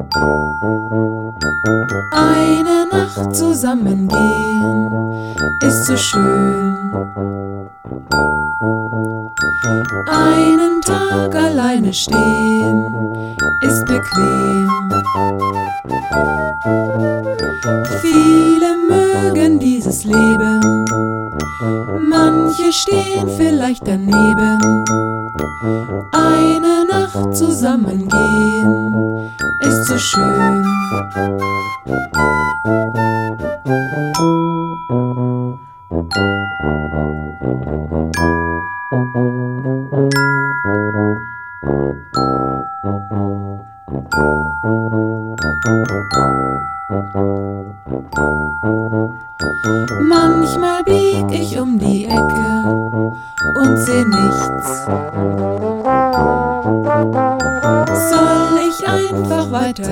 Eine Nacht zusammen gehen ist so schön. Einen Tag alleine stehen ist bequem. Viele mögen dieses Leben, manche stehen vielleicht daneben. Eine Nacht zusammen gehen ist so schön. Manchmal bieg ich um die Ecke und seh nichts. Soll ich einfach weiter